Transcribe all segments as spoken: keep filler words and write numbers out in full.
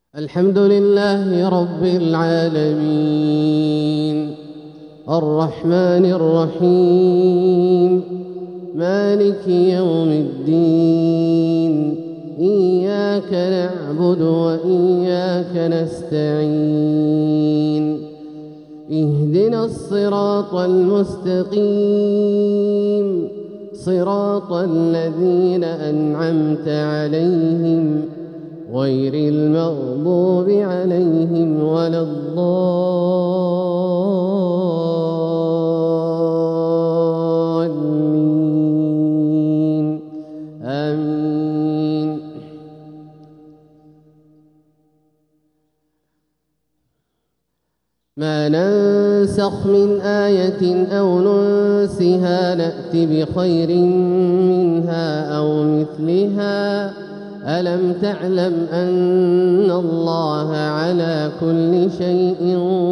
الحمد لله رب العالمين الرحمن الرحيم مالك يوم الدين إياك نعبد وإياك نستعين اهدنا الصراط المستقيم صراط الذين أنعمت عليهم غير المغضوب عليهم ولا الضالين آمين. ما ننسخ من آية أو ننسها نأت بخير منها أو مثلها ألم تعلم أن الله على كل شيء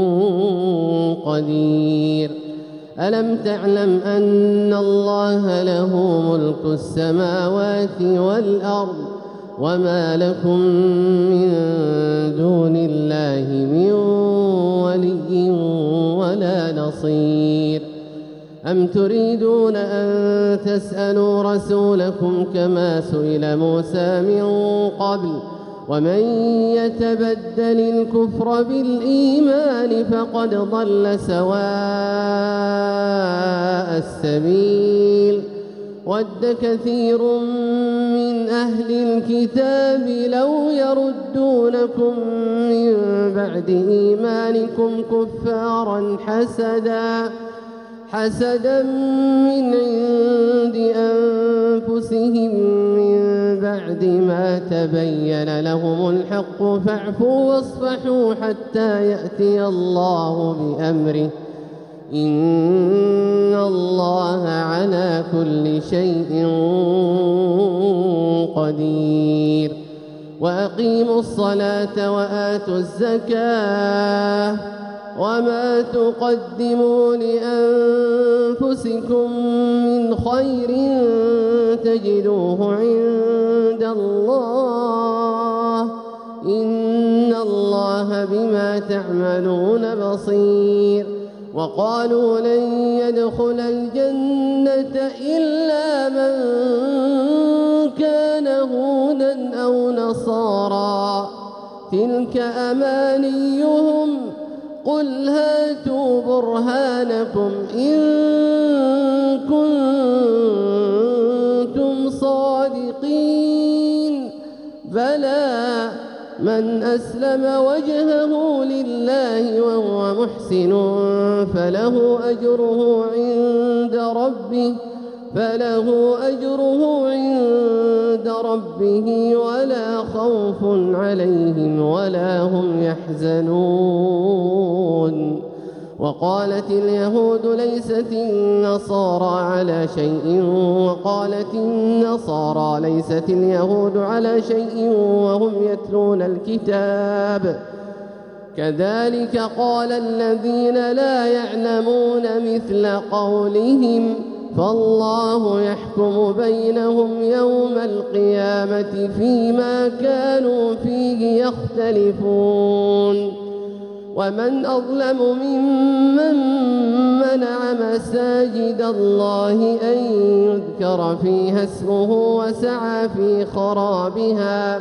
قدير ألم تعلم أن الله له ملك السماوات والأرض وما لكم من دون الله من ولي ولا نصير أم تريدون أن تسألوا رسولكم كما سئل موسى من قبل ومن يتبدل الكفر بالإيمان فقد ضل سواء السبيل ود كثير من أهل الكتاب لو يردونكم من بعد إيمانكم كفارا حسدا حسدا من عند أنفسهم من بعد ما تبين لهم الحق فاعفوا واصفحوا حتى يأتي الله بأمره إن الله على كل شيء قدير وأقيموا الصلاة وآتوا الزكاة وما تقدموا لأنفسكم من خير تجدوه عند الله إن الله بما تعملون بصير وقالوا لن يدخل الجنة إلا من كان هودا أو نصارى تلك أمانيهم قل هاتوا برهانكم إن كنتم صادقين بلى من أسلم وجهه لله وهو محسن فله أجره عند ربه فله أجره عند ربه ولا خوف عليهم ولا هم يحزنون وقالت اليهود ليست النصارى على شيء وقالت النصارى ليست اليهود على شيء وهم يتلون الكتاب كذلك قال الذين لا يعلمون مثل قولهم فالله يحكم بينهم يوم القيامة فيما كانوا فيه يختلفون ومن أظلم ممن منع مساجد الله أن يذكر فيها اسمه وسعى في خرابها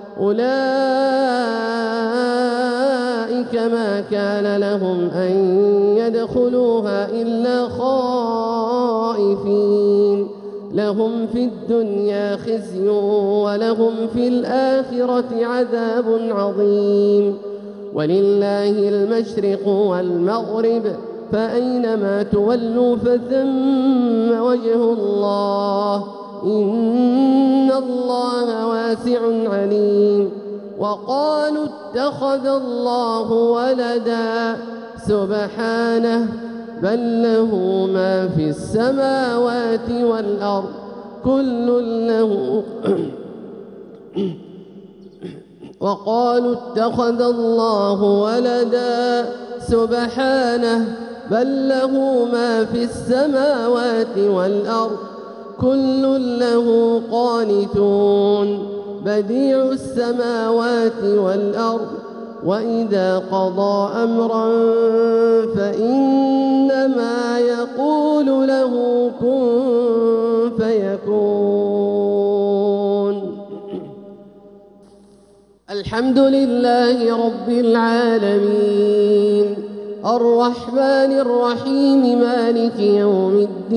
أولئك ما كان لهم أن يدخلوها إلا خائفين لهم في الدنيا خزي ولهم في الآخرة عذاب عظيم ولله المشرق والمغرب فأينما تولوا فثم وجه الله إن الله واسع عليم وقالوا اتخذ الله ولدا سبحانه بل له ما في السماوات والأرض كل له وقالوا اتخذ الله ولدا سبحانه بل له ما في السماوات والأرض كل له قانتون بديع السماوات والأرض وإذا قضى أمرا فإنما يقول له كن فيكون. الحمد لله رب العالمين الرحمن الرحيم مالك يوم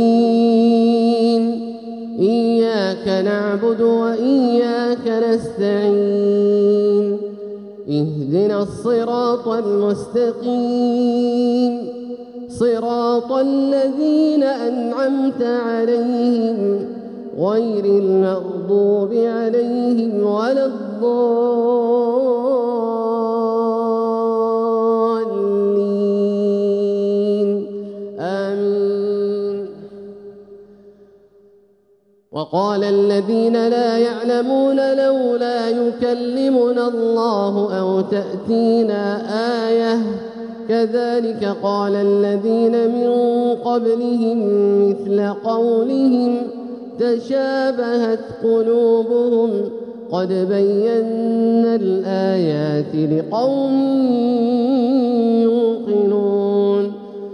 الدين إياك نعبد وإياك نستعين اهدنا الصراط المستقيم صراط الذين أنعمت عليهم غير المغضوب عليهم ولا الضالين آمين. وقال الذين لا يعلمون لولا يكلمنا الله أو تأتينا آية كذلك قال الذين من قبلهم مثل قولهم تشابهت قلوبهم قد بينا الآيات لقوم يوقنون.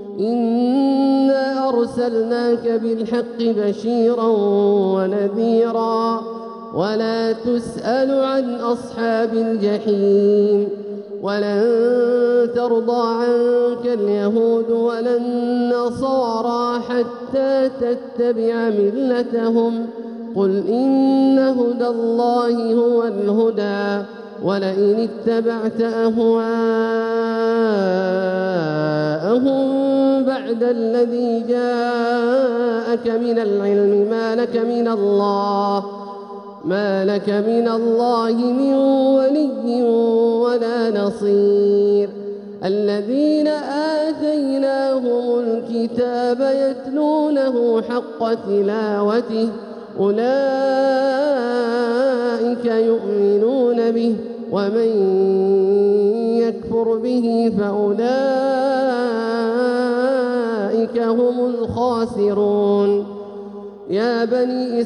إنا أرسلناك بالحق بشيرا ونذيرا ولا تسأل عن أصحاب الجحيم. ولن ترضى عنك اليهود ولا النصارى حتى تتبع ملتهم قل إن هدى الله هو الهدى ولئن اتبعت أهواءهم بعد الذي جاءك من العلم ما لك من الله ما لك من الله من ولي ولا نصير. الذين آتيناهم الكتاب يتلونه حق تلاوته أولئك يؤمنون به ومن يكفر به فأولئك هم الخاسرون. يا بني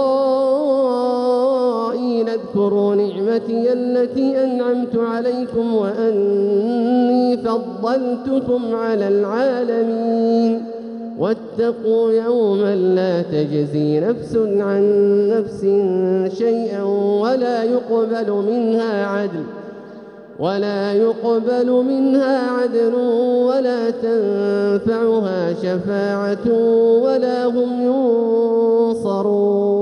إسرائيل اذكروا نعمتي التي أنعمت عليكم وأني فضلتكم على العالمين واتقوا يوما لا تجزي نفس عن نفس شيئا ولا يقبل منها عدل ولا يقبل منها عدل ولا تنفعها شفاعة ولا هم ينصرون.